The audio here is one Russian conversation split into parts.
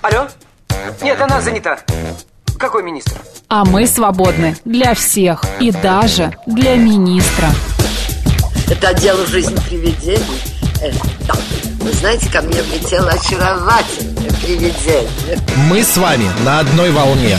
Алло? Нет, она занята. Какой министр? А мы свободны для всех и даже для министра. Это отдел «Жизнь привидений». Да. Вы знаете, ко мне влетело очаровательное привидение. Мы с вами на одной волне.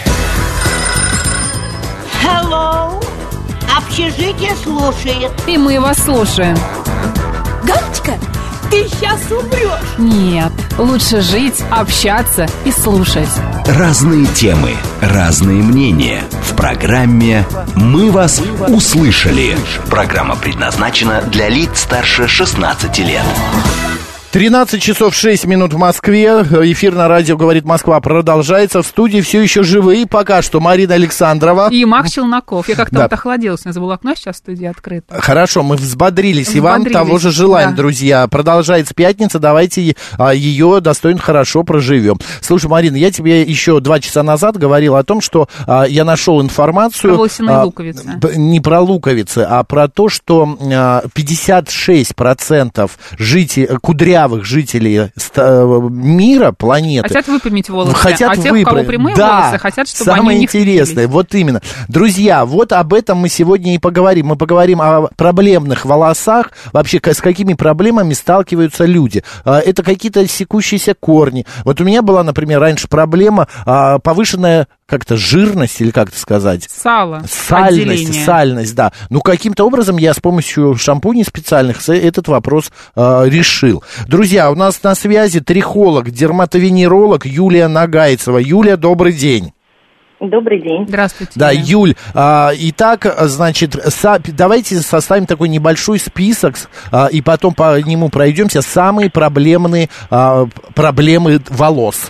Hello. Общежитие слушает. И мы вас слушаем. Галочка, ты сейчас умрешь. Нет, лучше жить, общаться и слушать. Разные темы, разные мнения. В программе «Мы вас услышали». Программа предназначена для лиц старше 16 лет. 13 часов 6 минут в Москве. Эфир на радио «Говорит Москва» продолжается. В студии все еще живые пока что Марина Александрова И Макс Челноков. Я как-то вот охладилась. У нас было окно, сейчас студия открыта. Хорошо, мы взбодрились. И вам того же желаем, да. Друзья. Продолжается пятница. Давайте ее достойно хорошо проживем. Слушай, Марина, я тебе еще 2 часа назад говорил о том, что я нашел информацию... Про волосяные луковицы. Не про луковицы, а про то, что 56% кудрявых жителей мира, планеты... Хотят выпрямить волосы, хотят а тех, у кого прямые волосы, хотят, чтобы они самое интересное, вот именно. Друзья, вот об этом мы сегодня и поговорим. Мы поговорим о проблемных волосах, вообще с какими проблемами сталкиваются люди. Это какие-то секущиеся корни. Вот у меня была, например, раньше проблема повышенная как-то жирность, или как это сказать? Сальность, да. Ну, каким-то образом я с помощью шампуней специальных этот вопрос решил. Друзья, у нас на связи трихолог, дерматовенеролог Юлия Нагайцева. Юлия, добрый день. Добрый день. Здравствуйте. Да, Юль, итак, значит, давайте составим такой небольшой список, и потом по нему пройдемся. Самые проблемные проблемы волос.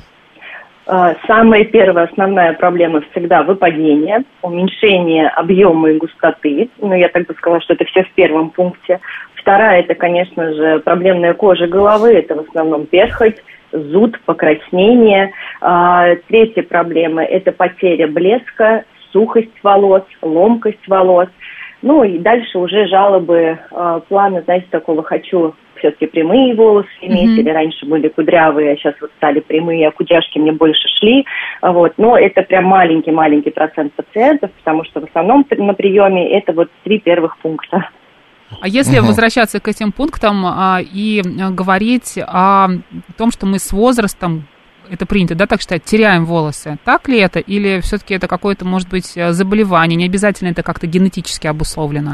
Самая первая основная проблема всегда выпадение, уменьшение объема и густоты. Ну, я так бы сказала, что это все в первом пункте. Вторая, это, конечно же, проблемная кожа головы. Это в основном перхоть, зуд, покраснение. Третья проблема – это потеря блеска, сухость волос, ломкость волос. Ну и дальше уже жалобы плана, знаете, такого «хочу все-таки прямые волосы иметь», или раньше были кудрявые, а сейчас вот стали прямые, а кудряшки мне больше шли. Вот. Но это прям маленький процент пациентов, потому что в основном на приеме это вот 3 первых пункта. А если возвращаться к этим пунктам и говорить о том, что мы с возрастом, это принято, да, так считать, теряем волосы, так ли это? Или все-таки это какое-то, может быть, заболевание? Не обязательно это как-то генетически обусловлено?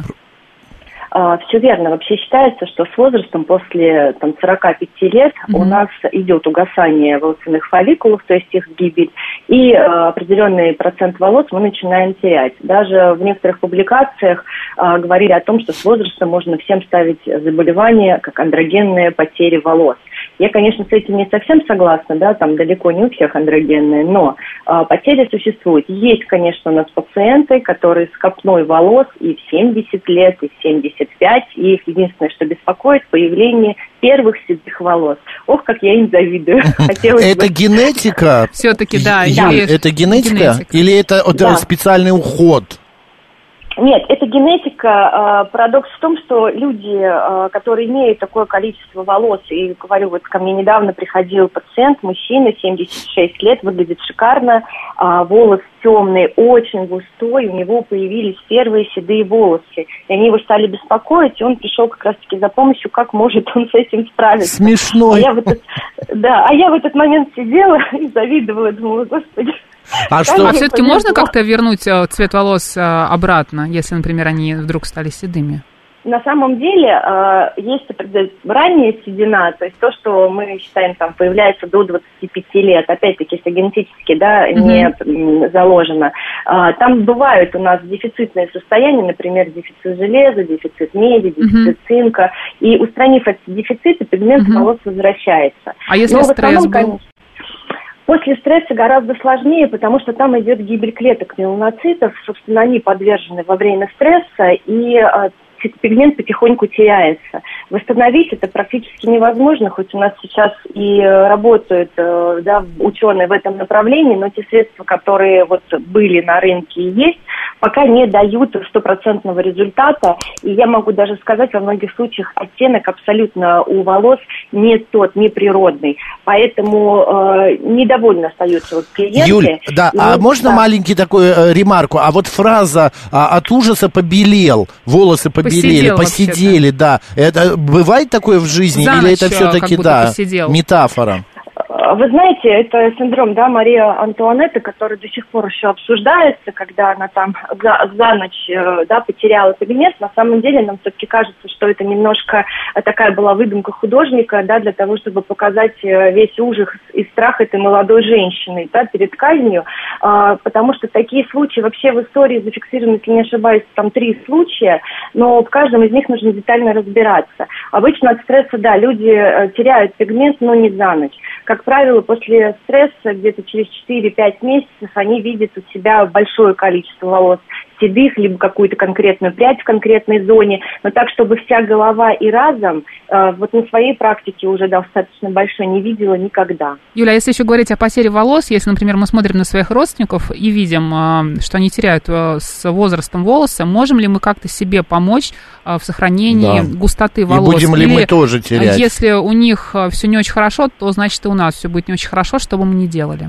Все верно. Вообще считается, что с возрастом после 45 лет у нас идет угасание волосяных фолликулов, то есть их гибель, и определенный процент волос мы начинаем терять. Даже в некоторых публикациях говорили о том, что с возрастом можно всем ставить заболевания, как андрогенная потеря волос. Я, конечно, с этим не совсем согласна, да, там далеко не у всех андрогенные, но потери существуют. Есть, конечно, у нас пациенты, которые с копной волос и в 70 лет, и в 75, и их единственное, что беспокоит, появление первых седых волос. Ох, как я им завидую. Это генетика? Все-таки, да. Это генетика? Или это специальный уход? Нет, это генетика. Парадокс в том, что люди, которые имеют такое количество волос, и говорю, вот ко мне недавно приходил пациент, мужчина, 76 лет, выглядит шикарно, волос темный, очень густой, у него появились первые седые волосы. И они его стали беспокоить, и он пришел как раз-таки за помощью, как может он с этим справиться. Смешно. А я в этот момент сидела и завидовала, думала, господи. А все-таки можно как-то вернуть цвет волос обратно, если, например, они вдруг стали седыми? На самом деле есть ранняя седина, то есть то, что мы считаем там появляется до 25 лет, опять-таки, если генетически, да, не заложено. Там бывают у нас дефицитные состояния, например, дефицит железа, дефицит меди, дефицит цинка, и устранив эти дефициты, пигмент волос возвращается. А если стресс был? После стресса гораздо сложнее, потому что там идет гибель клеток меланоцитов, собственно, они подвержены во время стресса, и пигмент потихоньку теряется. Восстановить это практически невозможно, хоть у нас сейчас и работают ученые в этом направлении, но те средства, которые вот были на рынке и есть, пока не дают стопроцентного результата. И я могу даже сказать, во многих случаях оттенок абсолютно у волос не тот, не природный. Поэтому недовольны остаются вот клиенты. Юль, да, можно маленький такой ремарку? А вот фраза «от ужаса побелел», волосы побелели, посидели, да. Это бывает такое в жизни? За или ночь, это все-таки, да, метафора? Вы знаете, это синдром, да, Марии Антуанетты, который до сих пор еще обсуждается, когда она там за ночь, да, потеряла пигмент. На самом деле нам все-таки кажется, что это немножко такая была выдумка художника, да, для того, чтобы показать весь ужас и страх этой молодой женщины, да, перед казнью, потому что такие случаи вообще в истории зафиксированы, если не ошибаюсь, там 3 случая, но в каждом из них нужно детально разбираться. Обычно от стресса, да, люди теряют пигмент, но не за ночь. Как правило, после стресса где-то через 4-5 месяцев они видят у себя большое количество волос седых, либо какую-то конкретную прядь в конкретной зоне, но так, чтобы вся голова и разом, вот на своей практике уже достаточно большой, не видела никогда. Юля, а если еще говорить о потере волос, если, например, мы смотрим на своих родственников и видим, что они теряют с возрастом волосы, можем ли мы как-то себе помочь в сохранении густоты волос? И будем ли мы тоже терять? Если у них все не очень хорошо, то значит и у нас все будет не очень хорошо, что бы мы ни делали.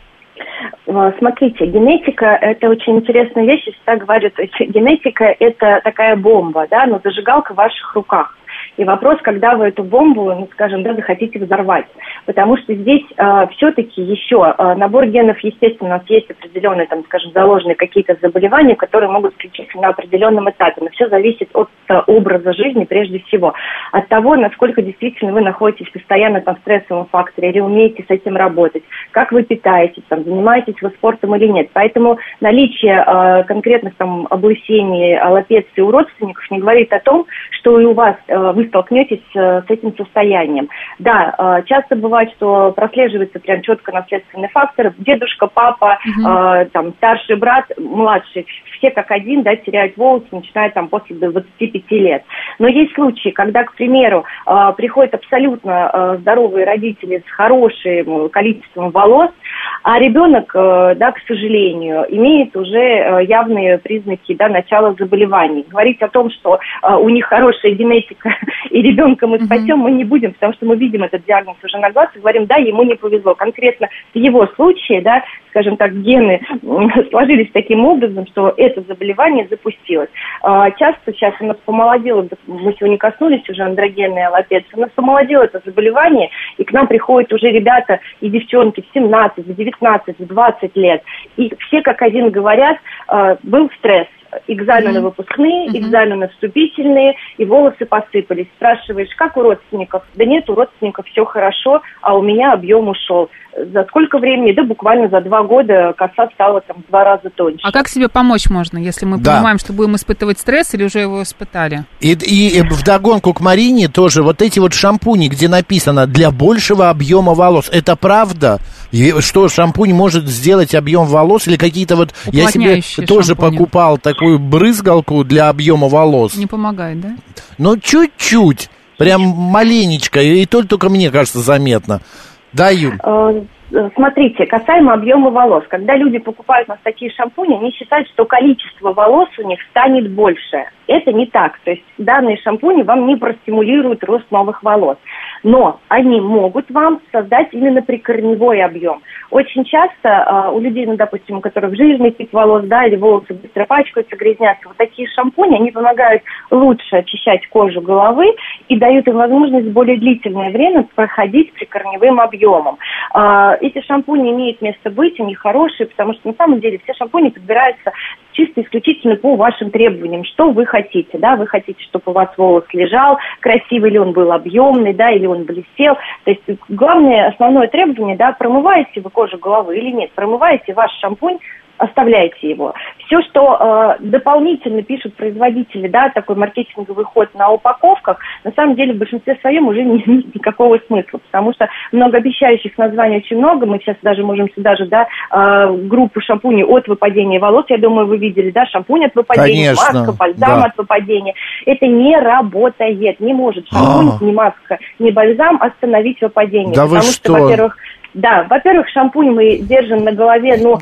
Смотрите, генетика – это очень интересная вещь, и всегда говорят, генетика – это такая бомба, да, но зажигалка в ваших руках. И вопрос, когда вы эту бомбу, ну, скажем, да, захотите взорвать. Потому что здесь все-таки еще набор генов, естественно, у нас есть определенные, там, скажем, заложенные какие-то заболевания, которые могут включиться на определенном этапе. Но все зависит от образа жизни прежде всего. От того, насколько действительно вы находитесь постоянно там, в стрессовом факторе, или умеете с этим работать, как вы питаетесь, там, занимаетесь вы спортом или нет. Поэтому наличие конкретных там облысений, аллопеции у родственников не говорит о том, что и у вас вы столкнетесь с этим состоянием. Да, часто бывает, что прослеживается прям четко наследственный фактор. Дедушка, папа, там, старший брат, младший, все как один, да, теряют волосы, начиная там после 25 лет. Но есть случаи, когда, к примеру, приходят абсолютно здоровые родители с хорошим количеством волос, а ребенок, да, к сожалению, имеет уже явные признаки, да, начала заболеваний. Говорить о том, что у них хорошая генетика и ребенка мы спасем, мы не будем, потому что мы видим этот диагноз уже на глаз и говорим, да, ему не повезло. Конкретно в его случае, да, скажем так, гены сложились таким образом, что это заболевание запустилось. Часто сейчас у нас помолодело, мы сегодня коснулись уже андрогенной аллопеции, у нас помолодело это заболевание, и к нам приходят уже ребята и девчонки в 17, в 19, в 20 лет, и все как один говорят, был стресс. Экзамены выпускные, экзамены вступительные, и волосы посыпались. Спрашиваешь, как у родственников? Да нет, у родственников все хорошо, а у меня объем ушел. За сколько времени? Да буквально за 2 года коса стала там в 2 раза тоньше. А как себе помочь можно, если мы понимаем, что будем испытывать стресс или уже его испытали? И вдогонку к Марине тоже вот эти вот шампуни, где написано «для большего объема волос». Это правда? И что, шампунь может сделать объем волос или какие-то вот... Я себе тоже покупал такую брызгалку для объема волос. Не помогает, да? Ну, чуть-чуть. Прям маленечко. И только мне кажется заметно. Да, Юль? Смотрите, касаемо объема волос. Когда люди покупают у нас такие шампуни, они считают, что количество волос у них станет больше. Это не так. То есть данные шампуни вам не простимулируют рост новых волос. Но они могут вам создать именно прикорневой объем. Очень часто у людей, ну, допустим, у которых жирный тип волос, да, или волосы быстро пачкаются, грязнятся, вот такие шампуни, они помогают лучше очищать кожу головы и дают им возможность более длительное время проходить прикорневым объемом. Эти шампуни имеют место быть, они хорошие, потому что на самом деле все шампуни подбираются чисто исключительно по вашим требованиям, что вы хотите, да, вы хотите, чтобы у вас волос лежал красивый, или он был объемный, да, или он блестел, то есть главное, основное требование, да, промываете вы кожу головы или нет, промываете ваш шампунь, оставляйте его. Все, что дополнительно пишут производители, да, такой маркетинговый ход на упаковках, на самом деле в большинстве своем уже не имеет никакого смысла, потому что многообещающих названий очень много. Мы сейчас даже можем сюда же, да, группу шампуней от выпадения волос, я думаю, вы видели, да, шампунь от выпадения, конечно, маска, бальзам от выпадения. Это не работает, не может шампунь, ни маска, ни бальзам остановить выпадение. Да потому что, во-первых, шампунь мы держим на голове, ну,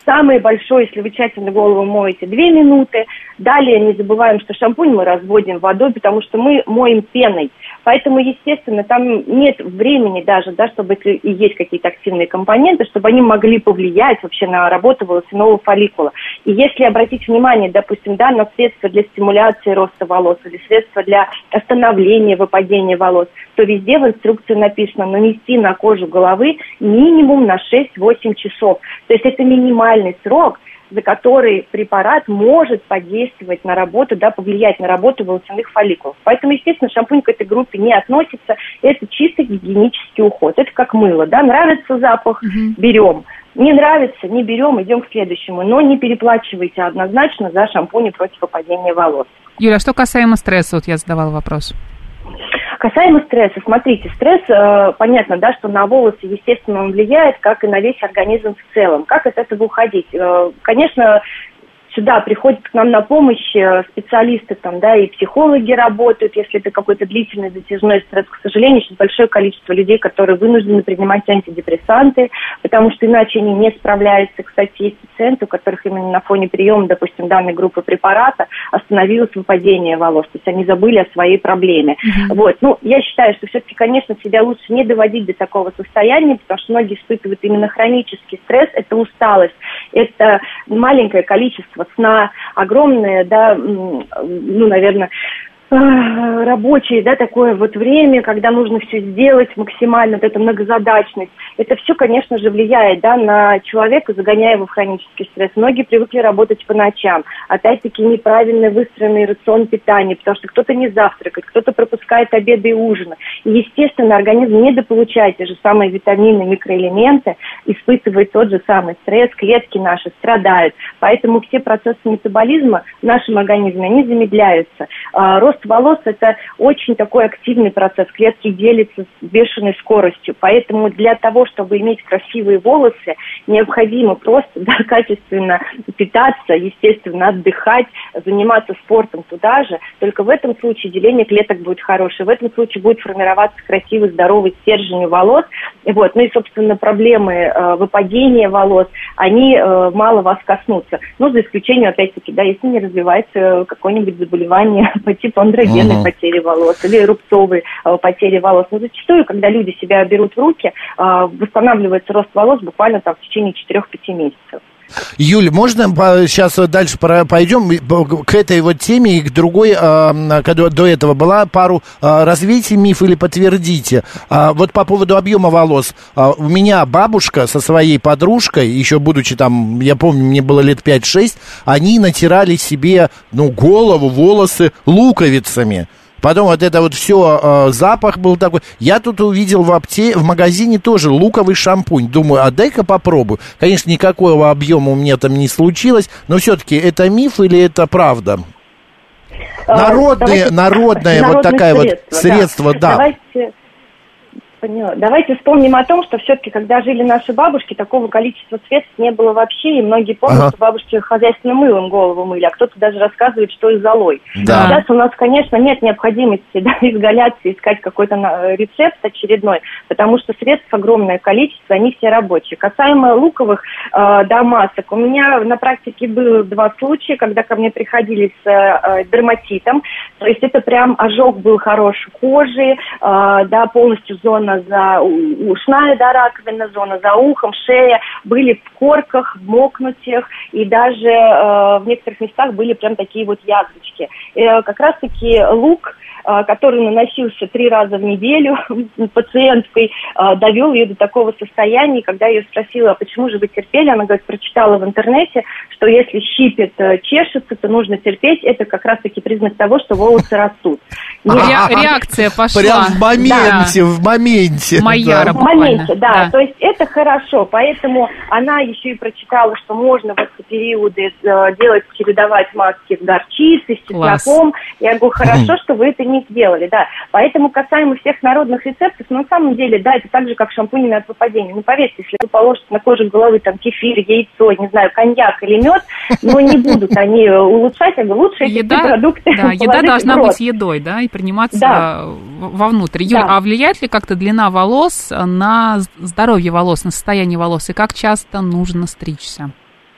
Самый большой, если вы тщательно голову моете, 2 минуты. Далее не забываем, что шампунь мы разводим водой, потому что мы моем пеной. Поэтому, естественно, там нет времени даже, да, чтобы если и есть какие-то активные компоненты, чтобы они могли повлиять вообще на работу волосяного фолликула. И если обратить внимание, допустим, да, на средства для стимуляции роста волос или средства для остановления выпадения волос, то везде в инструкции написано нанести на кожу головы минимум на 6-8 часов. То есть это минимальный срок, за который препарат может подействовать на работу, да, повлиять на работу волосяных фолликулов. Поэтому, естественно, шампунь к этой группе не относится. Это чисто гигиенический уход. Это как мыло, да, нравится запах, берем. Не нравится, не берем, идем к следующему. Но не переплачивайте однозначно за шампуни против выпадения волос. Юля, а что касаемо стресса, вот я задавала вопрос. Касаемо стресса, смотрите, стресс, понятно, да, что на волосы, естественно, он влияет, как и на весь организм в целом. Как от этого уходить? Конечно, сюда приходят к нам на помощь специалисты, там, да, и психологи работают, если это какой-то длительный затяжной стресс. К сожалению, сейчас большое количество людей, которые вынуждены принимать антидепрессанты, потому что иначе они не справляются. Кстати, есть пациенты, у которых именно на фоне приема, допустим, данной группы препарата остановилось выпадение волос, то есть они забыли о своей проблеме. Вот. Ну, я считаю, что все-таки, конечно, себя лучше не доводить до такого состояния, потому что многие испытывают именно хронический стресс, это усталость, это маленькое количество сна, огромное, да, ну, наверное, рабочее, да, такое вот время, когда нужно все сделать максимально, вот эта многозадачность. Это все, конечно же, влияет, да, на человека, загоняя его в хронический стресс. Многие привыкли работать по ночам. Опять-таки неправильно выстроенный рацион питания, потому что кто-то не завтракает, кто-то пропускает обеды и ужины. И, естественно, организм недополучает те же самые витамины, микроэлементы, испытывает тот же самый стресс, клетки наши страдают. Поэтому все процессы метаболизма в нашем организме, они замедляются. Рост волос – это очень такой активный процесс. Клетки делятся с бешеной скоростью. Поэтому для того, чтобы иметь красивые волосы, необходимо просто, да, качественно питаться, естественно, отдыхать, заниматься спортом туда же. Только в этом случае деление клеток будет хорошее. В этом случае будет формироваться красивый, здоровый стержень волос. Вот. Ну и, собственно, проблемы выпадения волос, они мало вас коснутся. Но за исключением, опять-таки, да, если не развивается какое-нибудь заболевание по типу андрогенной потери волос или рубцовой потери волос. Но зачастую, когда люди себя берут в руки, восстанавливается рост волос буквально там в течение 4-5 месяцев. Юль, можно сейчас дальше пойдем к этой вот теме и к другой, когда до этого была пару развейте миф или подтвердите. Вот по поводу объема волос. У меня бабушка со своей подружкой, еще будучи там, я помню, мне было лет 5-6, они натирали себе, ну, голову, волосы луковицами. Потом вот это вот все, запах был такой. Я тут увидел в магазине тоже луковый шампунь. Думаю, а дай-ка попробую. Конечно, никакого объема у меня там не случилось, но все-таки это миф или это правда? Народное вот такое вот средство, да. Давайте вспомним о том, что все-таки, когда жили наши бабушки, такого количества средств не было вообще, и многие помнят, что бабушки хозяйственным мылом голову мыли, а кто-то даже рассказывает, что и золой. Да. Сейчас у нас, конечно, нет необходимости, да, изгаляться, искать какой-то рецепт очередной, потому что средств огромное количество, они все рабочие. Касаемо луковых масок, у меня на практике было 2 случая, когда ко мне приходили с дерматитом, то есть это прям ожог был хорош кожи, да, полностью зона за ушная, да, раковина, зона за ухом, шея, были в корках, в мокнутиях, и даже в некоторых местах были прям такие вот язвочки. Как раз-таки лук, который наносился 3 раза в неделю пациенткой, довел ее до такого состояния. Когда я ее спросила, а почему же вы терпели, она говорит, прочитала в интернете, что если щипет, чешется, то нужно терпеть. Это как раз-таки признак того, что волосы растут. Реакция пошла. Прям в моменте, в моменте. Майяра буквально. В моменте, да. То есть это хорошо. Поэтому она еще и прочитала, что можно в эти периоды чередовать маски с горчицей, с чесноком. Я говорю, хорошо, что вы это не сделали, да. Поэтому касаемо всех народных рецептов, на самом деле, да, это так же, как шампунями от выпадения. Ну, поверьте, если вы положите на кожу головы там кефир, яйцо, не знаю, коньяк или мед, но не будут они улучшать, а лучше эти продукты. Да, еда должна быть едой, да, и приниматься вовнутрь. Юль, а влияет ли как-то длина волос на здоровье волос, на состояние волос, и как часто нужно стричься?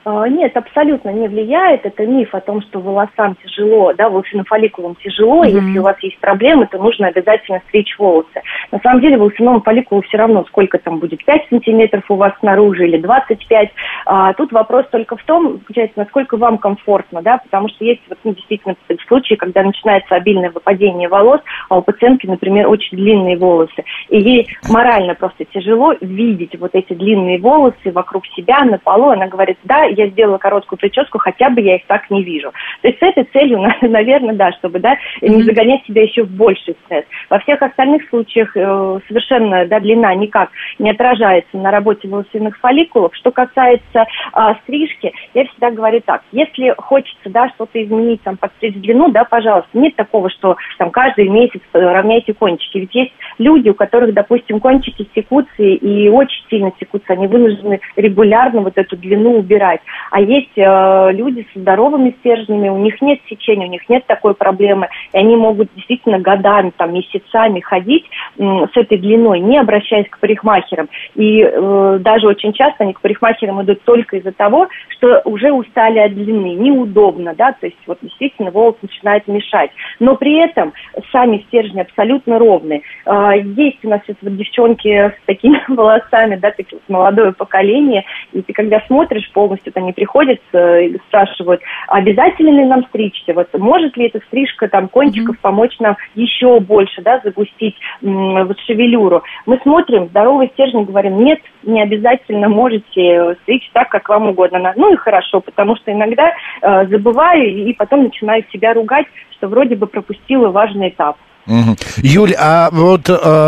Нет, абсолютно не влияет. Это миф о том, что волосам тяжело, да, волосяным фолликулам тяжело, и если у вас есть проблемы, то нужно обязательно стричь волосы. На самом деле волосяному фолликулу все равно, сколько там будет, 5 сантиметров у вас снаружи или 25. Тут вопрос только в том, получается, насколько вам комфортно, да, потому что есть вот, действительно случаи, когда начинается обильное выпадение волос, а у пациентки, например, очень длинные волосы, и ей морально просто тяжело видеть вот эти длинные волосы вокруг себя на полу. Она говорит, да, я сделала короткую прическу, хотя бы я их так не вижу. То есть с этой целью, наверное, да, чтобы, да, не загонять себя еще в больший стресс. Во всех остальных случаях совершенно, да, длина никак не отражается на работе волосяных фолликулов. Что касается стрижки, я всегда говорю так, если хочется, да, что-то изменить, там, подстричь длину, да, пожалуйста, нет такого, что там каждый месяц равняйте кончики. Ведь есть люди, у которых, допустим, кончики секутся и очень сильно секутся, они вынуждены регулярно вот эту длину убирать. А есть люди со здоровыми стержнями, у них нет сечения, у них нет такой проблемы, и они могут действительно годами, там, месяцами ходить с этой длиной, не обращаясь к парикмахерам. И даже очень часто они к парикмахерам идут только из-за того, что уже устали от длины, неудобно, да, то есть вот действительно волос начинает мешать. Но при этом сами стержни абсолютно ровные. Есть у нас вот девчонки с такими волосами, да, такие вот молодое поколение, и ты когда смотришь полностью, они приходят и спрашивают, обязательно ли нам стричься, вот может ли эта стрижка там кончиков помочь нам еще больше, да, загустить вот шевелюру. Мы смотрим, здоровые стержни, говорим, нет, не обязательно, можете стричь так, как вам угодно. Ну и хорошо, потому что иногда забываю и потом начинаю себя ругать, что вроде бы пропустила важный этап. Юль, а вот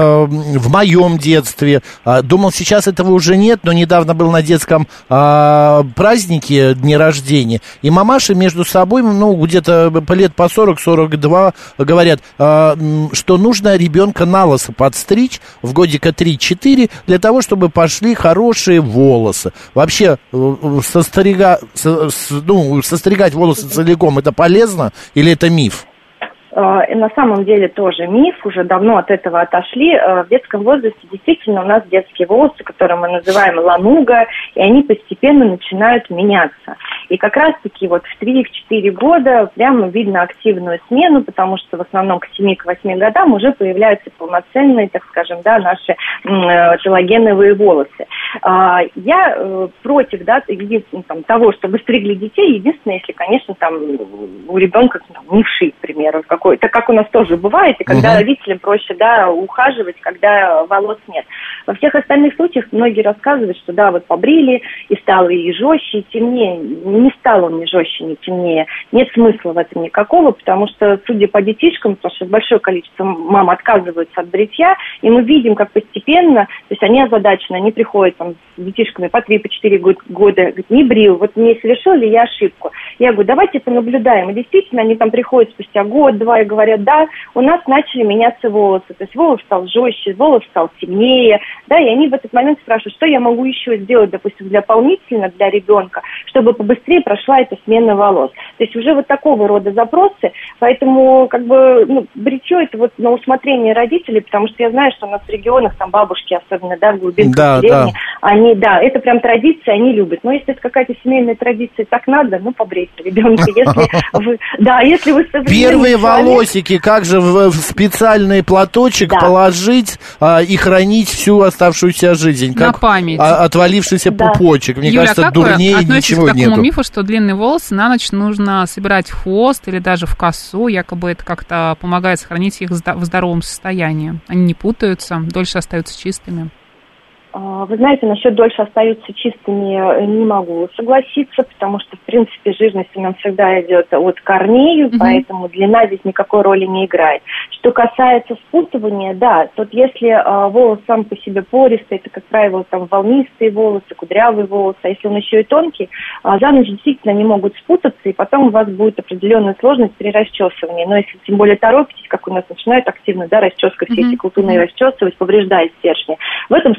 в моем детстве, думал, сейчас этого уже нет, но недавно был на детском празднике, дне рождения, и мамаши между собой, ну, где-то лет по 40-42 говорят, что нужно ребенка на лысо подстричь в годика 3-4 для того, чтобы пошли хорошие волосы. Вообще, состригать волосы целиком, это полезно или это миф? На самом деле тоже миф, уже давно от этого отошли. В детском возрасте действительно у нас детские волосы, которые мы называем лануга, и они постепенно начинают меняться. И как раз-таки вот в 3-4 года прямо видно активную смену, потому что в основном к 7-8 годам уже появляются полноценные, так скажем, да, наши телогеновые волосы. Я против, да, того, чтобы стригли детей, единственное, если, конечно, там у ребенка не вши, к примеру, какой-то, как у нас тоже бывает, и когда родителям проще, да, ухаживать, когда волос нет. Во всех остальных случаях многие рассказывают, что да, вот побрили, и стало и жестче, и темнее. Не стал он ни жестче, ни темнее. Нет смысла в этом никакого, потому что, судя по детишкам, потому что большое количество мам отказываются от бритья, и мы видим, как постепенно, то есть они озадачены, они приходят там с детишками по 3-4 года, говорят, не брил, вот не совершил ли я ошибку. Я говорю, давайте понаблюдаем. И действительно, они там приходят спустя год-два и говорят, да, у нас начали меняться волосы, то есть волос стал жестче, волос стал темнее, да, и они в этот момент спрашивают, что я могу еще сделать, допустим, дополнительно для ребенка, чтобы побыстрее прошла эта смена волос. То есть уже вот такого рода запросы, поэтому как бы, ну, бритье это вот на усмотрение родителей, потому что я знаю, что у нас в регионах, там бабушки, особенно, да, в глубинке деревни, они, да, это прям традиция, они любят. Но если это какая-то семейная традиция, так надо, ну, побрейте ребенка, если вы, да, если вы первые волосики, как же в специальный платочек положить и хранить всю оставшуюся жизнь, как на память. Отвалившийся пупочек. Мне Юля, кажется, дурнее ничего к такому нету. мифу, что длинные волосы на ночь нужно собирать в хвост или даже в косу, якобы это как-то помогает сохранить их в здоровом состоянии. Они не путаются, дольше остаются чистыми. Вы знаете, насчет дольше остаются чистыми не могу согласиться, потому что, в принципе, жирность у нас всегда идет от корней, поэтому длина здесь никакой роли не играет. Что касается спутывания, да, тут если волос сам по себе пористый, это, как правило, там волнистые волосы, кудрявые волосы, а если он еще и тонкий, за ночь действительно они могут спутаться, и потом у вас будет определенная сложность при расчесывании. Но если тем более торопитесь, как у нас начинают активно, да, расческа, все эти колтуны расчесывать, повреждая стержни, в этом случае, конечно,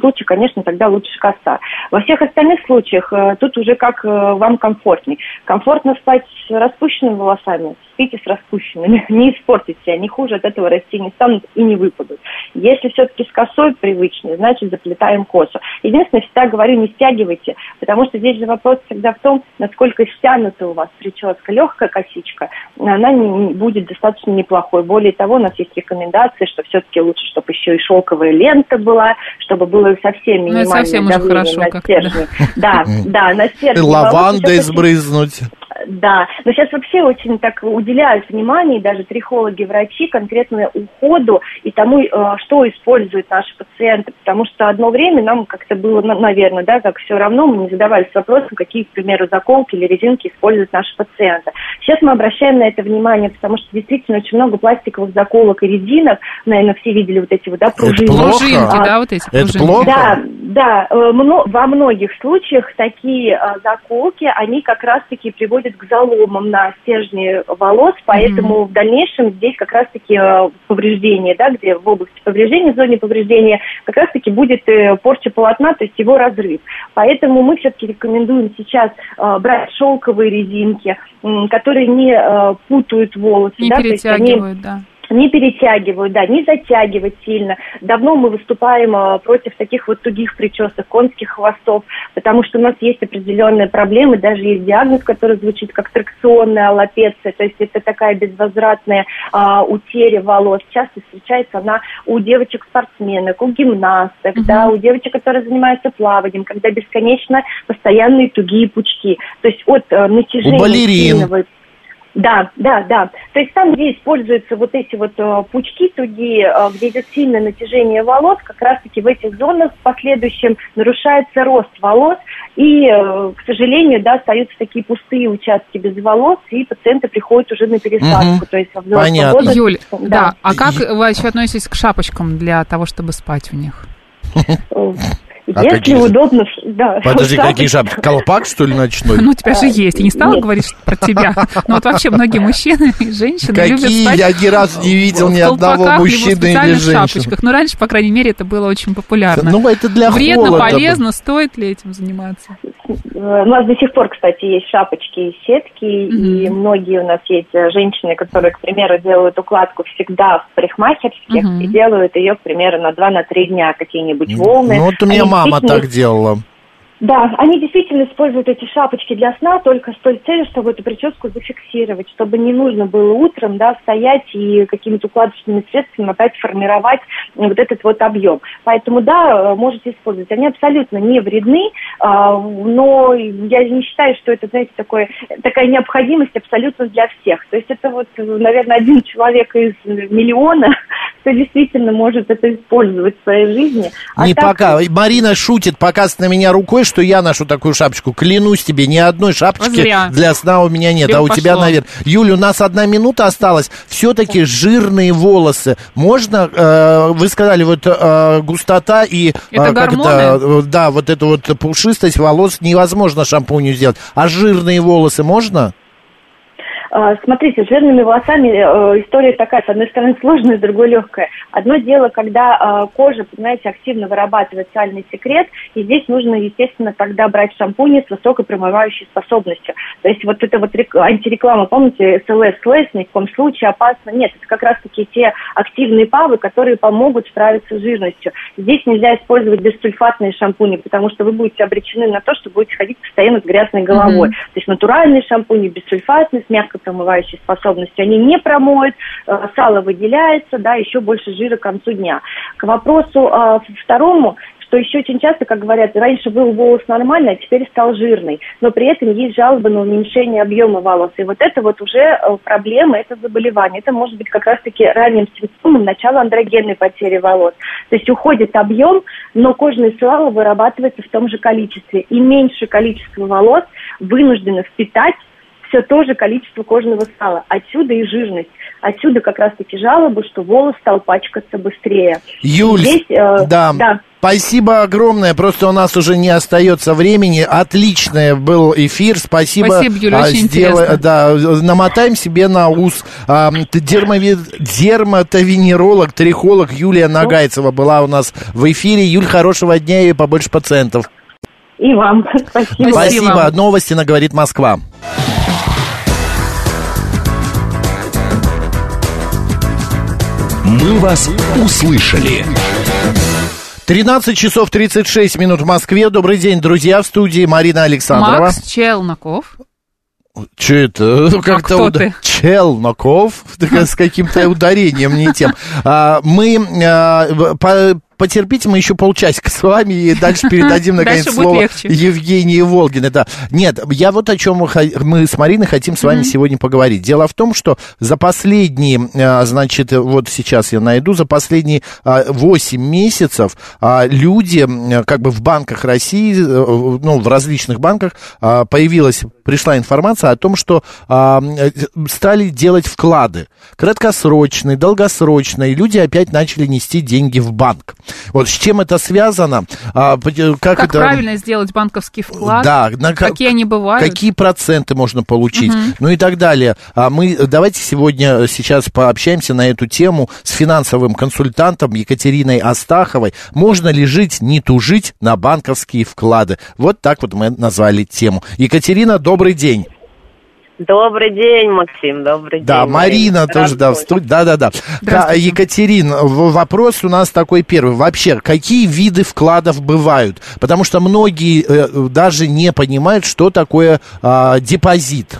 конечно, тогда лучше коса. Во всех остальных случаях тут уже как вам комфортней. Комфортно спать с распущенными волосами, спите с распущенными, не испортите, они хуже от этого расти не станут и не выпадут. Если все-таки с косой привычной, значит заплетаем косу. Единственное, всегда говорю, не стягивайте, потому что здесь же вопрос всегда в том, насколько стянута у вас прическа. Легкая косичка, она не будет достаточно неплохой. Более того, у нас есть рекомендации, что все-таки лучше, чтобы еще и шелковая лента была, чтобы было совсем минимальное давление на стержни. Да, на стержни. Лавандой сбрызнуть. Да, но сейчас вообще очень так уделяют внимание, даже трихологи, врачи, конкретно уходу и тому, что используют наши пациенты, потому что одно время нам как-то было, наверное, да, как все равно, мы не задавались вопросом, какие, к примеру, заколки или резинки используют наши пациенты. Сейчас мы обращаем на это внимание, потому что действительно очень много пластиковых заколок и резинок, наверное, все видели вот эти вот, да, пружинки. Пружинки, да, вот эти пружинки. Это плохо? Да, во многих случаях такие заколки, они как раз-таки приводят к заломам на стержни волос, поэтому в дальнейшем здесь как раз-таки повреждение, да, где в области повреждения, в зоне повреждения, как раз-таки будет порча полотна, то есть его разрыв. Поэтому мы все-таки рекомендуем сейчас брать шелковые резинки, которые не путают волосы. Не перетягивают, да. Не перетягивают, да, не затягивать сильно. Давно мы выступаем против таких вот тугих причесок, конских хвостов, потому что у нас есть определенные проблемы, даже есть диагноз, который звучит как тракционная аллопеция, то есть это такая безвозвратная утеря волос. Часто встречается она у девочек-спортсменок, у гимнасток, да, у девочек, которые занимаются плаванием, когда бесконечно постоянные тугие пучки. То есть от натяжения... У балерин. Да. То есть там, где используются вот эти вот пучки тугие, где идет сильное натяжение волос, как раз-таки в этих зонах в последующем нарушается рост волос, и, к сожалению, да, остаются такие пустые участки без волос, и пациенты приходят уже на пересадку. То есть во взрослом возрасте. Юль, да. А как вы еще относитесь к шапочкам для того, чтобы спать в них? Если удобно, да. Подожди, какие шапки? Колпак, что ли, ночной? Ну, у тебя же есть. Я не стала говорить про тебя. Но вот вообще многие мужчины и женщины любят спать. Я ни разу не видел ни одного мужчины или женщины. Шапочках. Ну, раньше, по крайней мере, это было очень популярно. Ну, это для вредно, холода. полезно, стоит ли этим заниматься? У нас до сих пор, кстати, есть шапочки и сетки, и многие у нас есть женщины, которые, к примеру, делают укладку всегда в парикмахерских и делают ее, к примеру, на 2-3 дня, какие-нибудь волны. Ну, вот у меня мама так делала. Да, они действительно используют эти шапочки для сна только с той целью, чтобы эту прическу зафиксировать, чтобы не нужно было утром, да, стоять и какими-то укладочными средствами опять формировать вот этот вот объем. Поэтому, да, можете использовать. Они абсолютно не вредны, но я не считаю, что это, знаете, такая необходимость абсолютно для всех. То есть это вот, наверное, один человек из миллиона, кто действительно может это использовать в своей жизни. Пока. Марина шутит, показывает на меня рукой, что я ношу такую шапочку. Клянусь тебе, ни одной шапочки для сна у меня нет. У тебя, наверное. Юля, у нас 1 минута осталась. Все-таки жирные волосы. Можно, вы сказали, вот густота и... Это гормоны? Да, вот эту вот пушистость волос невозможно шампунью сделать. А жирные волосы можно? Смотрите, с жирными волосами история такая, с одной стороны сложная, с другой легкая. Одно дело, когда кожа, понимаете, активно вырабатывает сальный секрет, и здесь нужно, естественно, тогда брать шампуни с высокой промывающей способностью. То есть вот эта вот антиреклама, помните, СЛС, ни в коем случае опасно. Нет, это как раз-таки те активные ПАВы, которые помогут справиться с жирностью. Здесь нельзя использовать бессульфатные шампуни, потому что вы будете обречены на то, что будете ходить постоянно с грязной головой. То есть натуральные шампуни, бессульфатные, с мягкой промывающей способностью, они не промоют, сало выделяется, да, еще больше жира к концу дня. К вопросу второму, что еще очень часто, как говорят, раньше был волос нормальный, а теперь стал жирный, но при этом есть жалобы на уменьшение объема волос, и вот это вот уже проблема, это заболевание, это может быть как раз-таки ранним симптомом начала андрогенной потери волос, то есть уходит объем, но кожные сала вырабатываются в том же количестве, и меньшее количество волос вынуждено впитать все то же количество кожного сала. Отсюда и жирность. Отсюда как раз-таки жалобы, что волос стал пачкаться быстрее. Юль, здесь, да. Спасибо огромное. Просто у нас уже не остается времени. Отличный был эфир. Спасибо, Юля, очень интересно. Да, намотаем себе на ус. Дерматовенеролог, трихолог Юлия Нагайцева была у нас в эфире. Юль, хорошего дня и побольше пациентов. И вам спасибо. Спасибо. Новости на «Говорит Москва». Мы вас услышали. 13 часов 36 минут в Москве. Добрый день, друзья, в студии Марина Александрова. Макс Челноков. Че это? Как-то кто ты? Челноков, с каким-то ударением не тем. Потерпите, мы еще полчасика с вами и дальше передадим, наконец, слово Евгении Волгиной. Да. Нет, я вот о чем мы с Мариной хотим с вами сегодня поговорить. Дело в том, что за последние, значит, вот сейчас я найду, за последние 8 месяцев люди, как бы в банках России, ну, в различных банках пришла информация о том, что стали делать вклады. Краткосрочные, долгосрочные. И люди опять начали нести деньги в банк. Вот с чем это связано? Как правильно сделать банковский вклад? Да, какие они бывают? Какие проценты можно получить? Ну и так далее. Давайте сейчас пообщаемся на эту тему с финансовым консультантом Екатериной Астаховой. Можно ли жить, не тужить на банковские вклады? Вот так вот мы назвали тему. Екатерина, добрый день. Добрый день, Максим, добрый день. Да, Марина тоже, да, в студии. Да. Екатерин, вопрос у нас такой первый. Вообще, какие виды вкладов бывают? Потому что многие даже не понимают, что такое депозит.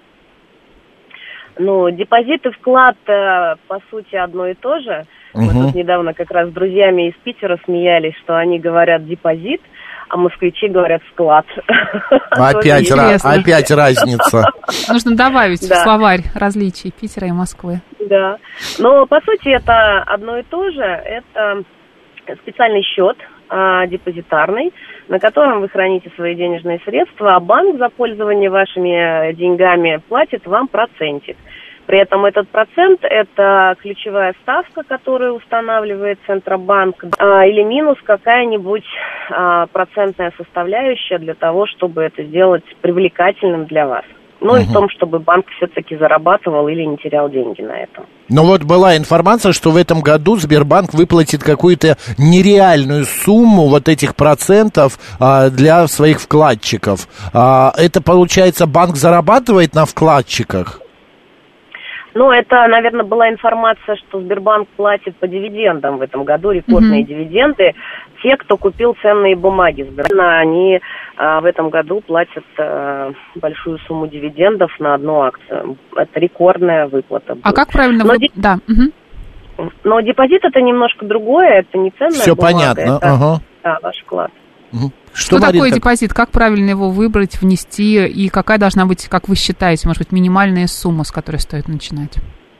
Ну, депозит и вклад, по сути, одно и то же. Мы тут недавно как раз с друзьями из Питера смеялись, что они говорят депозит, а москвичи говорят склад. Опять разница. Нужно добавить в словарь различий Питера и Москвы. Да. Но, по сути, это одно и то же. Это специальный счет депозитарный, на котором вы храните свои денежные средства, а банк за пользование вашими деньгами платит вам процентик. При этом этот процент – это ключевая ставка, которую устанавливает Центробанк, или минус какая-нибудь процентная составляющая для того, чтобы это сделать привлекательным для вас. Ну и в том, чтобы банк все-таки зарабатывал или не терял деньги на этом. Но вот была информация, что в этом году Сбербанк выплатит какую-то нереальную сумму вот этих процентов для своих вкладчиков. Это, получается, банк зарабатывает на вкладчиках? Ну, это, наверное, была информация, что Сбербанк платит по дивидендам в этом году, рекордные дивиденды. Те, кто купил ценные бумаги Сбербанка, они в этом году платят большую сумму дивидендов на одну акцию. Это рекордная выплата. А как правильно? Да. Но депозит это немножко другое, это не ценная Все бумага. Понятно. Это ваш вклад. Что такое депозит? Как правильно его выбрать, внести? И какая должна быть, как вы считаете, может быть, минимальная сумма, с которой стоит начинать?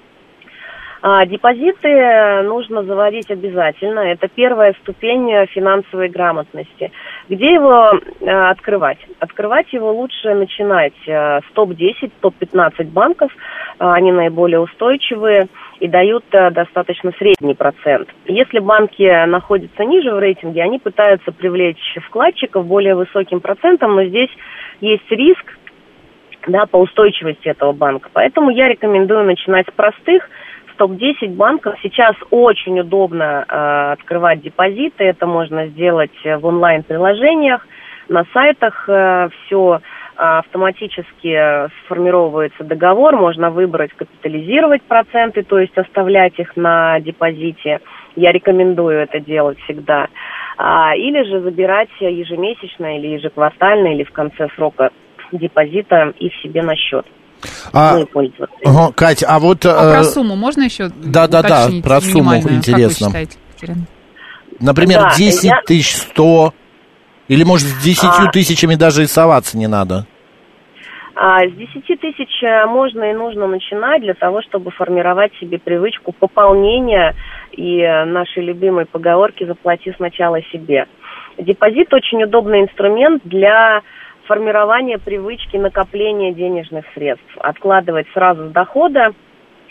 Депозиты нужно заводить обязательно. Это первая ступень финансовой грамотности. Где его открывать? Открывать его лучше начинать с топ-10, топ-15 банков. Они наиболее устойчивые и дают достаточно средний процент. Если банки находятся ниже в рейтинге, они пытаются привлечь вкладчиков более высоким процентом, но здесь есть риск, да, по устойчивости этого банка. Поэтому я рекомендую начинать с простых, с топ-10 банков. Сейчас очень удобно открывать депозиты, это можно сделать в онлайн-приложениях, на сайтах все автоматически сформировывается договор, можно выбрать капитализировать проценты, то есть оставлять их на депозите. Я рекомендую это делать всегда. Или же забирать ежемесячно, или ежеквартально, или в конце срока депозита их себе на счет. Кать, а вот... про сумму можно еще уточнить? Про сумму интересно. Как вы считаете, Екатерина? Например, 10 тысяч, 100... Или, может, с 10 тысячами даже рисоваться не надо? С 10 тысяч можно и нужно начинать для того, чтобы формировать себе привычку пополнения и нашей любимой поговорки «заплати сначала себе». Депозит очень удобный инструмент для формирования привычки накопления денежных средств. Откладывать сразу с дохода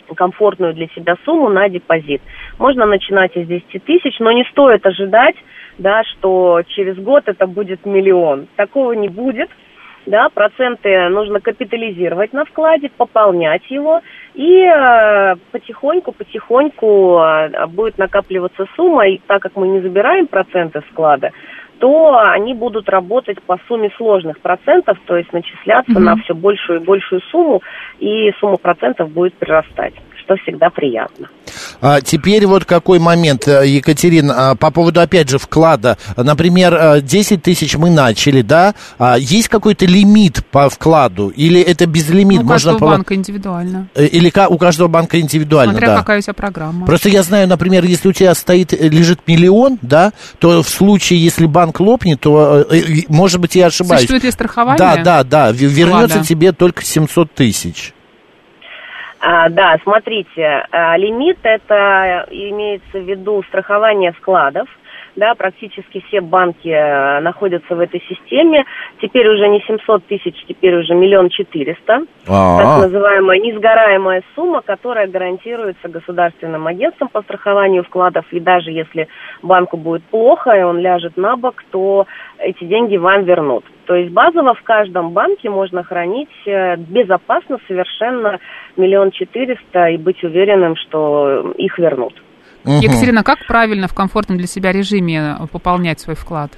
комфортную для себя сумму на депозит. Можно начинать из 10 тысяч, но не стоит ожидать, да, что через год это будет 1 миллион. Такого не будет. Да, проценты нужно капитализировать на вкладе, пополнять его, и потихоньку будет накапливаться сумма, и так как мы не забираем проценты с вклада, то они будут работать по сумме сложных процентов, то есть начисляться на все большую и большую сумму, и сумма процентов будет прирастать, что всегда приятно. Теперь вот какой момент, Екатерина, по поводу, опять же, вклада. Например, 10 тысяч мы начали, да? Есть какой-то лимит по вкладу? Или это безлимит? У каждого банка индивидуально. Или у каждого банка индивидуально, смотря да. какая у тебя программа. Просто я знаю, например, если у тебя лежит 1 миллион, да, то в случае, если банк лопнет, то, может быть, я ошибаюсь. Существует ли страхование? Да, вернется тебе только 700 тысяч. Да, смотрите, лимит это имеется в виду страхование вкладов, да, практически все банки находятся в этой системе, теперь уже не 700 тысяч, теперь уже 1 400 000, так называемая несгораемая сумма, которая гарантируется государственным агентством по страхованию вкладов, и даже если банку будет плохо и он ляжет на бок, то эти деньги вам вернут. То есть базово в каждом банке можно хранить безопасно совершенно 1 400 000 и быть уверенным, что их вернут. Екатерина, как правильно в комфортном для себя режиме пополнять свой вклад?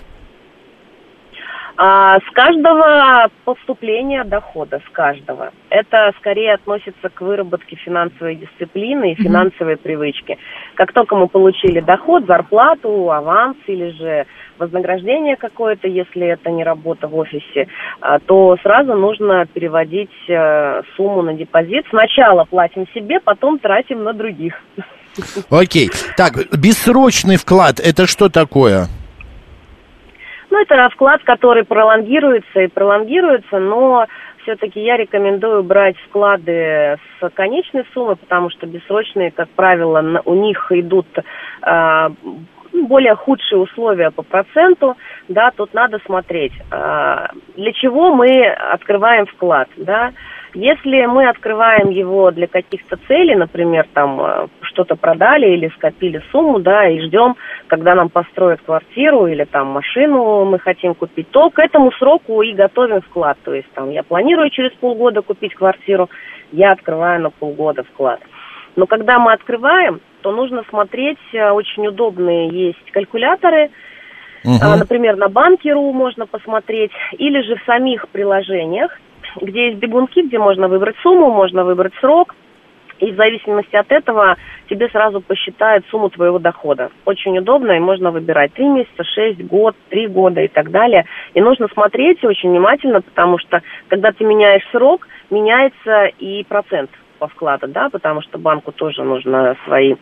С каждого поступления дохода, с каждого. Это скорее относится к выработке финансовой дисциплины и финансовой привычки. Как только мы получили доход, зарплату, аванс или же вознаграждение какое-то, если это не работа в офисе, то сразу нужно переводить сумму на депозит. Сначала платим себе, потом тратим на других. Окей. Так, бессрочный вклад, это что такое? Ну, это вклад, который пролонгируется, но все-таки я рекомендую брать вклады с конечной суммы, потому что бессрочные, как правило, у них идут более худшие условия по проценту, да, тут надо смотреть, для чего мы открываем вклад, да. Если мы открываем его для каких-то целей, например, там что-то продали или скопили сумму, да, и ждем, когда нам построят квартиру или там машину мы хотим купить, то к этому сроку и готовим вклад. То есть там я планирую через полгода купить квартиру, я открываю на полгода вклад. Но когда мы открываем, то нужно смотреть, очень удобные есть калькуляторы, например, на Банки.ру можно посмотреть, или же в самих приложениях, где есть бегунки, где можно выбрать сумму, можно выбрать срок, и в зависимости от этого тебе сразу посчитают сумму твоего дохода. Очень удобно, и можно выбирать 3 месяца, 6, год, 3 года и так далее. И нужно смотреть очень внимательно, потому что, когда ты меняешь срок, меняется и процент по вкладу, да, потому что банку тоже нужно свои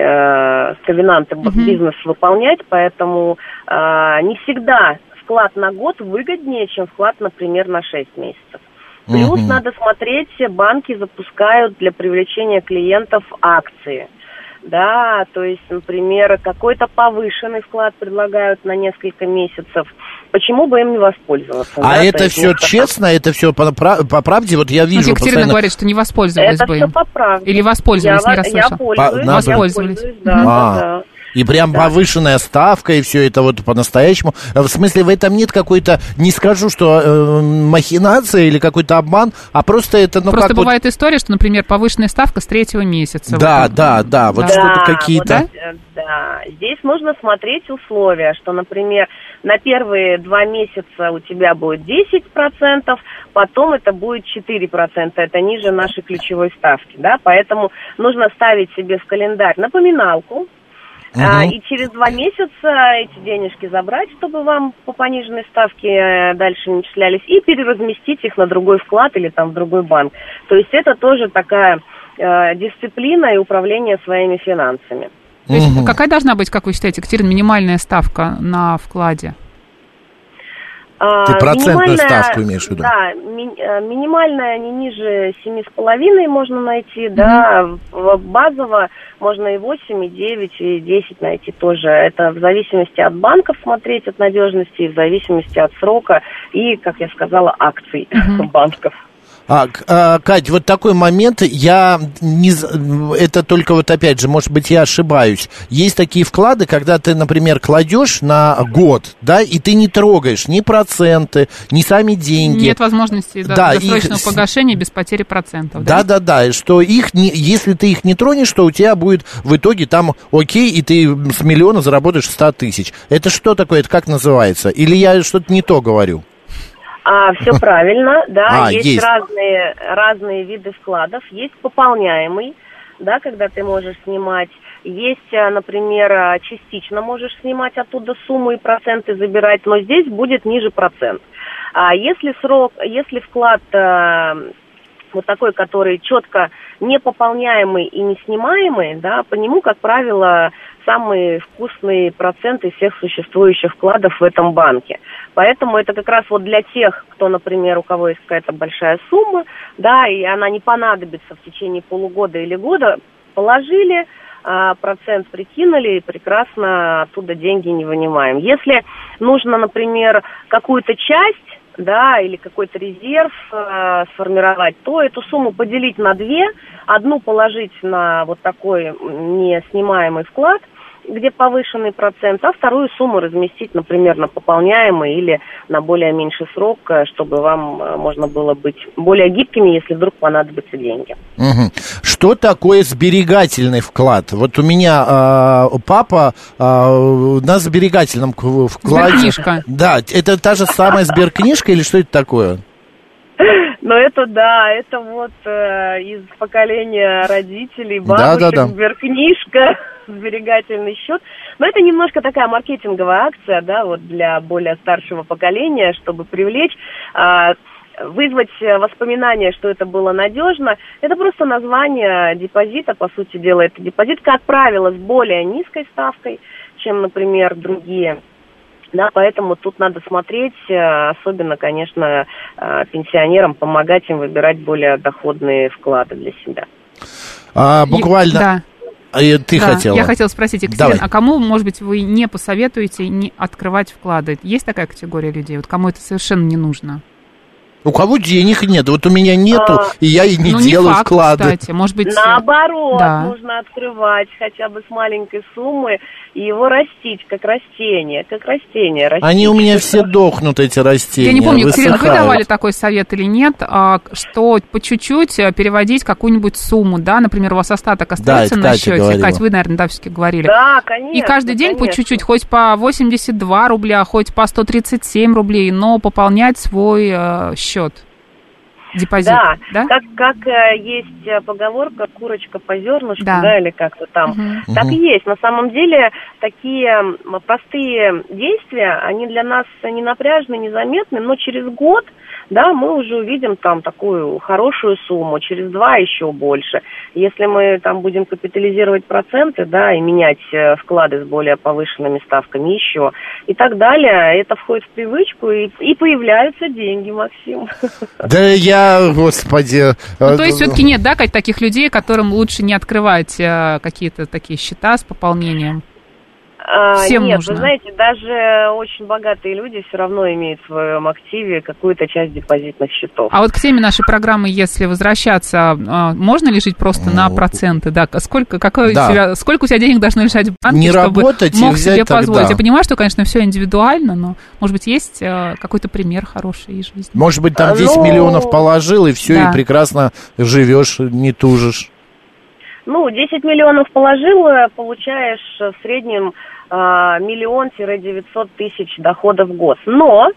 ковенанты бизнес выполнять, поэтому не всегда вклад на год выгоднее, чем вклад, например, на 6 месяцев. Плюс надо смотреть, банки запускают для привлечения клиентов акции. Да, то есть, например, какой-то повышенный вклад предлагают на несколько месяцев. Почему бы им не воспользоваться? А да? это все честно, это все по правде? Вот я вижу Екатерина постоянно... говорит, что не воспользовалась бы им. Это все по правде. Или воспользовались, не расслышала. Воспользовались, да. И прям повышенная ставка, и все это вот по-настоящему. В смысле, в этом нет какой-то, не скажу, что махинация или какой-то обман, а просто это, ну, просто как бывает история, что, например, повышенная ставка с 3-го месяца. Да, вот что-то какие-то. Да, здесь нужно смотреть условия, что, например, на первые 2 месяца у тебя будет 10%, потом это будет 4%, это ниже нашей ключевой ставки, да, поэтому нужно ставить себе в календарь напоминалку, и через 2 месяца эти денежки забрать, чтобы вам по пониженной ставке дальше начислялись, и переразместить их на другой вклад или там в другой банк. То есть это тоже такая дисциплина и управление своими финансами. То есть какая должна быть, как вы считаете, Екатерина, минимальная ставка на вкладе? Ты процентную ставку имеешь в виду? Да, минимальная не ниже 7,5 можно найти, да, базово можно и 8, и 9, и 10 найти тоже. Это в зависимости от банков смотреть, от надежности, в зависимости от срока и, как я сказала, акций банков. Кать, вот такой момент, это только вот опять же, может быть, я ошибаюсь. Есть такие вклады, когда ты, например, кладешь на год, да, и ты не трогаешь ни проценты, ни сами деньги. Нет возможности досрочного погашения без потери процентов. Да, что если ты их не тронешь, то у тебя будет в итоге там окей, и ты с миллиона заработаешь 100 тысяч. Это что такое, это как называется? Или я что-то не то говорю? Все правильно, да, есть разные виды вкладов. Есть пополняемый, да, когда ты можешь снимать. Есть, например, частично можешь снимать оттуда сумму и проценты забирать, но здесь будет ниже процент. Если вклад вот такой, который четко не пополняемый и не снимаемый, да, по нему, как правило, самый вкусный процент из всех существующих вкладов в этом банке. Поэтому это как раз вот для тех, кто, например, у кого есть какая-то большая сумма, да, и она не понадобится в течение полугода или года, положили, процент прикинули и прекрасно оттуда деньги не вынимаем. Если нужно, например, какую-то часть, да, или какой-то резерв сформировать, то эту сумму поделить на две, одну положить на вот такой неснимаемый вклад, где повышенный процент, а вторую сумму разместить, например, на пополняемый или на более меньший срок, чтобы вам можно было быть более гибкими, если вдруг понадобятся деньги. Угу. Что такое сберегательный вклад? Вот у меня папа на сберегательном вкладе... Сберкнижка. Да, это та же самая сберкнижка или что это такое? Ну, это вот из поколения родителей, бабушек, да. Сберкнижка, сберегательный счет. Но это немножко такая маркетинговая акция, да, вот для более старшего поколения, чтобы привлечь, вызвать воспоминания, что это было надежно. Это просто название депозита, по сути дела, это депозит, как правило, с более низкой ставкой, чем, например, другие. Да, поэтому тут надо смотреть, особенно, конечно, пенсионерам, помогать им выбирать более доходные вклады для себя. Буквально... Ты хотела. Я хотела спросить, Екатерина, а кому, может быть, вы не посоветуете не открывать вклады? Есть такая категория людей, вот кому это совершенно не нужно? У кого денег нет, вот у меня нету, и я и не делаю факт, вклады. Кстати, может быть, наоборот, нужно открывать хотя бы с маленькой суммы и его растить, как растение. Растить. Они у меня все дохнут, эти растения. Я не помню, Екатерина, вы давали такой совет или нет, что по чуть-чуть переводить какую-нибудь сумму, да, например, у вас остаток остается на счете. Говорила. Кать, вы, наверное, все-таки говорили. Да, конечно. И каждый день по чуть-чуть, хоть по 82 рубля, хоть по 137 рублей, но пополнять свой счет. Депозит, да? Как есть поговорка «курочка по зернышку», да, или как-то там. Так и есть. На самом деле такие простые действия, они для нас не напряжны, незаметны, но через год, да, мы уже увидим там такую хорошую сумму, через 2 еще больше. Если мы там будем капитализировать проценты, да, и менять вклады с более повышенными ставками еще и так далее, это входит в привычку, и появляются деньги, Максим. Да господи. То есть все-таки нет, да, таких людей, которым лучше не открывать какие-то такие счета с пополнением? Всем нет, нужно. Вы знаете, даже очень богатые люди все равно имеют в своем активе какую-то часть депозитных счетов. А вот к теме нашей программы, если возвращаться, можно ли жить просто на проценты? Да, сколько у тебя денег должно лежать в банке, не чтобы работать мог и взять себе позволить? тогда. Я понимаю, что, конечно, все индивидуально, но, может быть, есть какой-то пример хороший из жизни? Может быть, там 10 миллионов положил, и все, и прекрасно живешь, не тужишь. 10 миллионов положил, получаешь в среднем 1-900 тысяч доходов в год. Но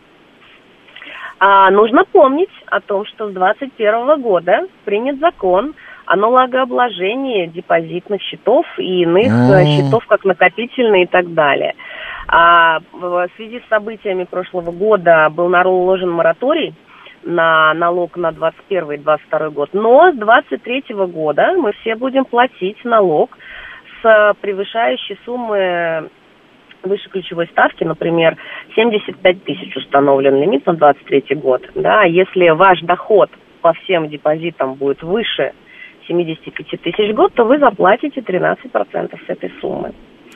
нужно помнить о том, что с 2021 года принят закон о налогообложении депозитных счетов и иных счетов, как накопительные и так далее. В связи с событиями прошлого года был наложен мораторий на налог на 2021 и 2022 год. Но с 2023 года мы все будем платить налог с превышающей суммы выше ключевой ставки, например, 75 тысяч установлен лимит на 2023 год. Да, если ваш доход по всем депозитам будет выше 75 тысяч в год, то вы заплатите 13% с этой суммы.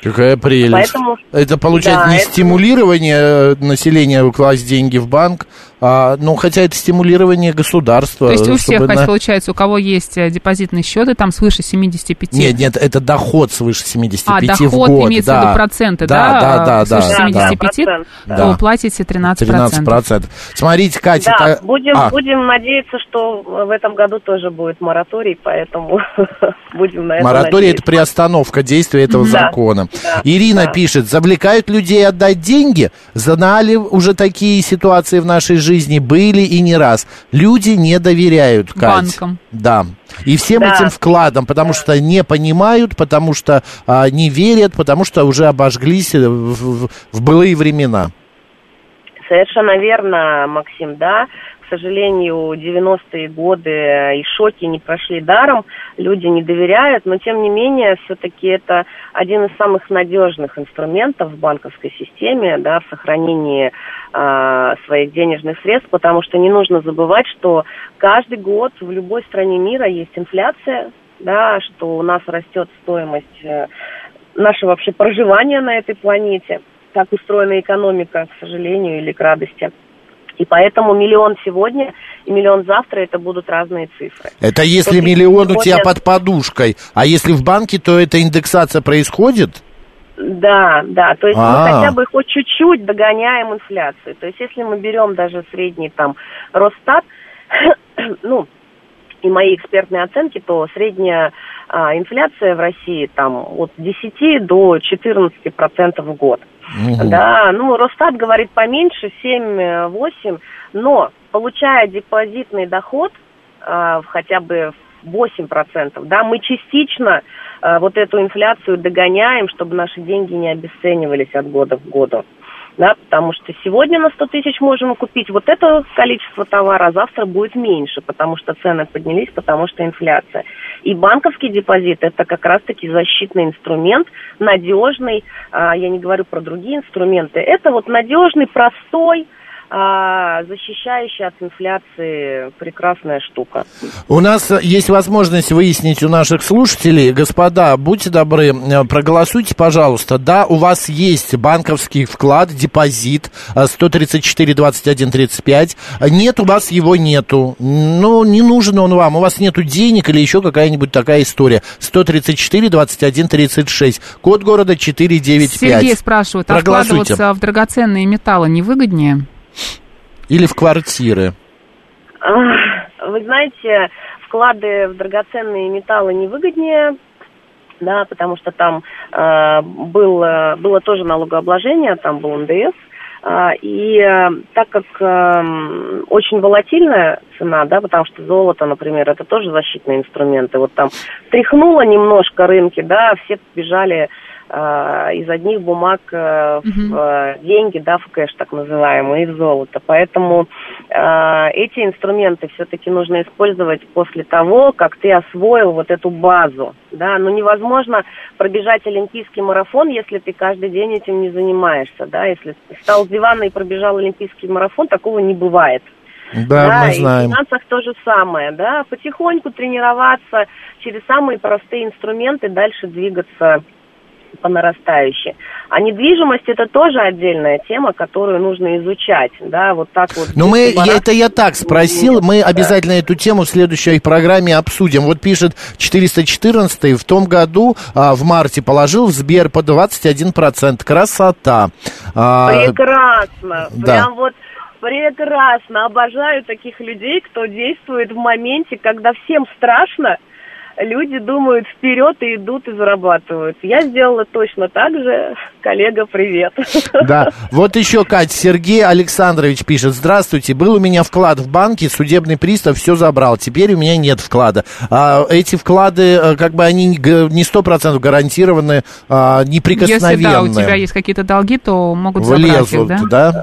Какая прелесть. Поэтому, это получается не стимулирование населения класть деньги в банк, хотя это стимулирование государства. То есть у всех, получается, у кого есть депозитные счеты, там свыше 75... Нет, это доход свыше 75 в год. Доход имеется в виду проценты, да? Свыше 75, то платите 13%. Смотрите, Катя... Да, будем надеяться, что в этом году тоже будет мораторий, поэтому будем на это Мораторий — надеяться. это приостановка действия этого закона. Да, Ирина пишет, завлекают людей отдать деньги? Знали уже такие ситуации в нашей жизни, были и не раз. Люди не доверяют, Кать. Банкам. Да. И всем этим вкладам, потому что не понимают, потому что не верят, потому что уже обожглись в былые времена. Совершенно верно, Максим, да. К сожалению, 90-е годы и шоки не прошли даром, люди не доверяют, но тем не менее, все-таки это один из самых надежных инструментов в банковской системе, да, в сохранении своих денежных средств, потому что не нужно забывать, что каждый год в любой стране мира есть инфляция, да, что у нас растет стоимость нашего вообще проживания на этой планете. Так устроена экономика, к сожалению, или к радости. И поэтому миллион сегодня и миллион завтра — это будут разные цифры. Это если миллион у тебя под подушкой, а если в банке, то эта индексация происходит? Да, то есть мы хотя бы хоть чуть-чуть догоняем инфляцию. То есть если мы берем даже средний там Росстат, и мои экспертные оценки, то средняя инфляция в России там от 10 до 14% в год. Да, Росстат говорит поменьше, 7-8, но получая депозитный доход хотя бы в 8%, да, мы частично вот эту инфляцию догоняем, чтобы наши деньги не обесценивались от года в год. Да, потому что сегодня на 100 тысяч можем купить вот это количество товара, а завтра будет меньше, потому что цены поднялись, потому что инфляция. И банковский депозит — это как раз-таки защитный инструмент, надежный, я не говорю про другие инструменты, это вот надежный, простой, защищающий от инфляции прекрасная штука. У нас есть возможность выяснить у наших слушателей. Господа, будьте добры, проголосуйте, пожалуйста. Да, у вас есть банковский вклад, депозит 134-21-35. Нет, у вас его нету. Не нужен он вам. У вас нету денег или еще какая-нибудь такая история. 134-21-36. Код города 495. Сергей спрашивает, а вкладываться в драгоценные металлы невыгоднее? Или в квартиры? Вы знаете, вклады в драгоценные металлы невыгоднее, да, потому что там было тоже налогообложение, там был НДС, и так как очень волатильная цена, да, потому что золото, например, это тоже защитные инструменты, вот там тряхнуло немножко рынки, да, все побежали из одних бумаг в деньги, да, в кэш так называемый, и в золото. Поэтому эти инструменты все-таки нужно использовать после того, как ты освоил вот эту базу, да. Невозможно пробежать олимпийский марафон, если ты каждый день этим не занимаешься, да. Если ты встал с дивана и пробежал олимпийский марафон, такого не бывает. Да, мы знаем. И в финансах то же самое, да, потихоньку тренироваться через самые простые инструменты, дальше двигаться по нарастающей. А недвижимость — это тоже отдельная тема, которую нужно изучать, да, вот так вот. Я так спросил, мы обязательно эту тему в следующей программе обсудим. Вот пишет 414, в том году в марте положил в Сбер по 21%. Красота. Прекрасно. Да. Прям вот прекрасно. Обожаю таких людей, кто действует в моменте, когда всем страшно. Люди думают вперед и идут и зарабатывают. Я сделала точно так же. Коллега, привет. Да. Вот еще, Кать, Сергей Александрович пишет. Здравствуйте. Был у меня вклад в банке, судебный пристав все забрал. Теперь у меня нет вклада. Эти вклады, они не 100% гарантированы, неприкосновенные. Если, у тебя есть какие-то долги, то могут забрать их, да? Да?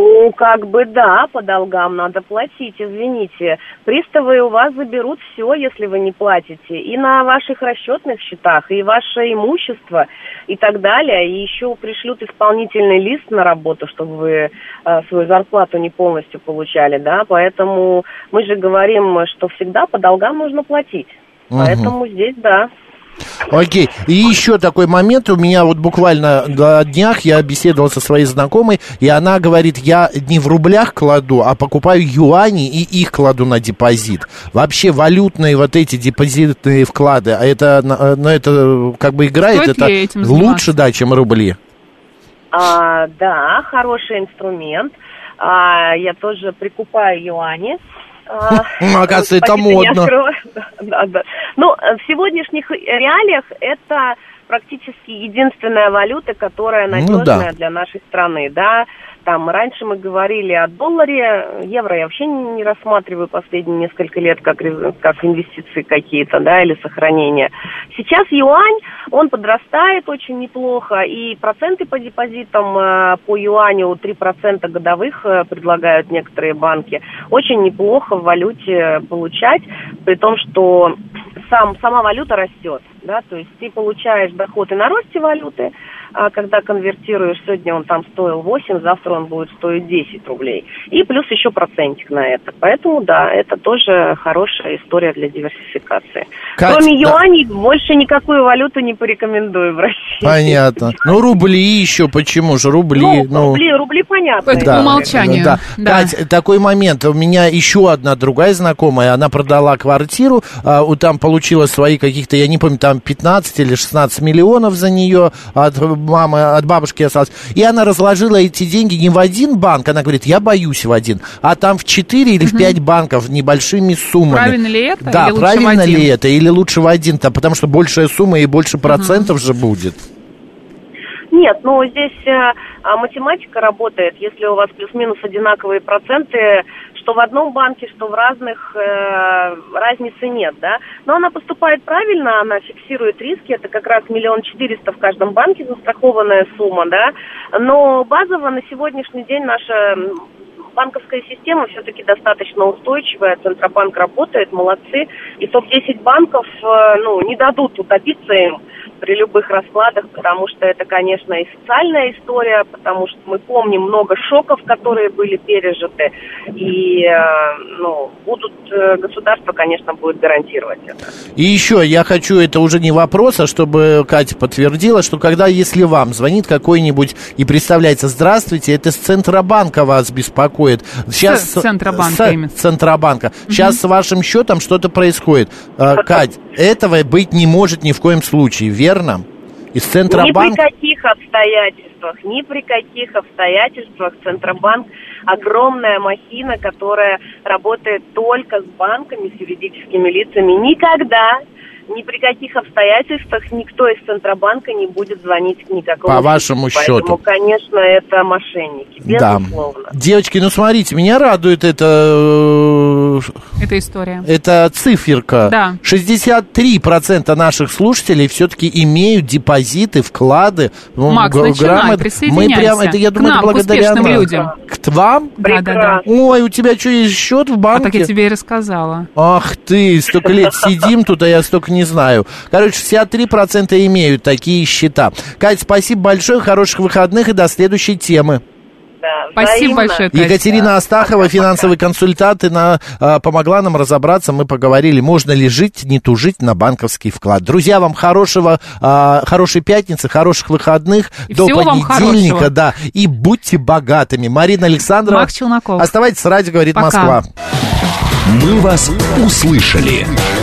Да, по долгам надо платить, извините. Приставы у вас заберут все, если вы не платите. И на ваших расчетных счетах, и ваше имущество, и так далее. И еще пришлют исполнительный лист на работу, чтобы вы свою зарплату не полностью получали, да. Поэтому мы же говорим, что всегда по долгам нужно платить. Поэтому здесь, да. Окей. И еще такой момент. У меня вот буквально на днях я беседовал со своей знакомой, и она говорит, я не в рублях кладу, а покупаю юани и их кладу на депозит. Вообще валютные вот эти депозитные вклады, а это, ну, это как бы играет, Стоит это ли этим лучше, да, чем рубли. Да, хороший инструмент. Я тоже прикупаю юани. Оказывается, это модно. Да. Ну, в сегодняшних реалиях это практически единственная валюта, которая надежная для нашей страны, да. Там раньше мы говорили о долларе, евро я вообще не рассматриваю последние несколько лет как инвестиции какие-то, да, или сохранение. Сейчас юань, он подрастает очень неплохо, и проценты по депозитам по юаню 3% годовых предлагают некоторые банки. Очень неплохо в валюте получать, при том, что сама валюта растет, да, то есть ты получаешь доход и на росте валюты, а когда конвертируешь, сегодня он там стоил 8, завтра он будет стоить 10 рублей. И плюс еще процентик на это. Поэтому, да, это тоже хорошая история для диверсификации. Кать, кроме юаней, больше никакую валюту не порекомендую в России. Понятно. Ну, рубли еще, почему же? Рубли, рубли понятно. Это по умолчанию. Да. Да. Кать, такой момент. У меня еще одна другая знакомая, она продала квартиру, там получила свои каких-то, я не помню, там 15 или 16 миллионов за нее от мамы, от бабушки осталось. И она разложила эти деньги не в один банк, она говорит, я боюсь в один, а там в 4 или в 5 банков небольшими суммами. Правильно ли это? Да, или правильно ли это? Или лучше в один-то? Потому что большая сумма и больше процентов же будет. Нет, ну здесь математика работает. Если у вас плюс-минус одинаковые проценты, что в одном банке, что в разных, разницы нет, да. Но она поступает правильно, она фиксирует риски, это как раз 1 400 000 в каждом банке застрахованная сумма, да. Но базово на сегодняшний день наша банковская система все-таки достаточно устойчивая, Центробанк работает, молодцы, и топ-10 банков, не дадут утопиться им при любых раскладах, потому что это, конечно, и социальная история, потому что мы помним много шоков, которые были пережиты, и, государство, конечно, будет гарантировать это. И еще я хочу, это уже не вопрос, а чтобы Катя подтвердила, что если вам звонит какой-нибудь и представляется, здравствуйте, это с Центробанка вас беспокоит. Сейчас с Центробанка именно. Центробанка. Сейчас с вашим счетом что-то происходит. Кать, этого быть не может ни в коем случае, верно? Из Центробанка... Ни при каких обстоятельствах Центробанк огромная махина, которая работает только с банками, с юридическими лицами. Никогда, ни при каких обстоятельствах никто из Центробанка не будет звонить никакому. По вашему счету. Поэтому, конечно, это мошенники, безусловно. Да. Девочки, смотрите, меня радует эта история. Это циферка. Да. 63% наших слушателей все-таки имеют депозиты, вклады. Макс, начинай, присоединяйся. Я думаю, к нам, благодаря к успешным людям. К вам? Да. Ой, у тебя что, есть счет в банке? А так я тебе и рассказала. Ах ты, столько лет сидим тут, а я столько не знаю. Короче, 63% имеют такие счета. Кать, спасибо большое, хороших выходных и до следующей темы. Да, спасибо большое, Катя. Екатерина Астахова, финансовый консультант, помогла нам разобраться. Мы поговорили, можно ли жить, не тужить на банковский вклад. Друзья, вам хорошей пятницы, хороших выходных. И до понедельника, да. И будьте богатыми. Марина Александрова. Макс Челноков. Оставайтесь с радио, говорит Пока. Москва. Мы вас услышали.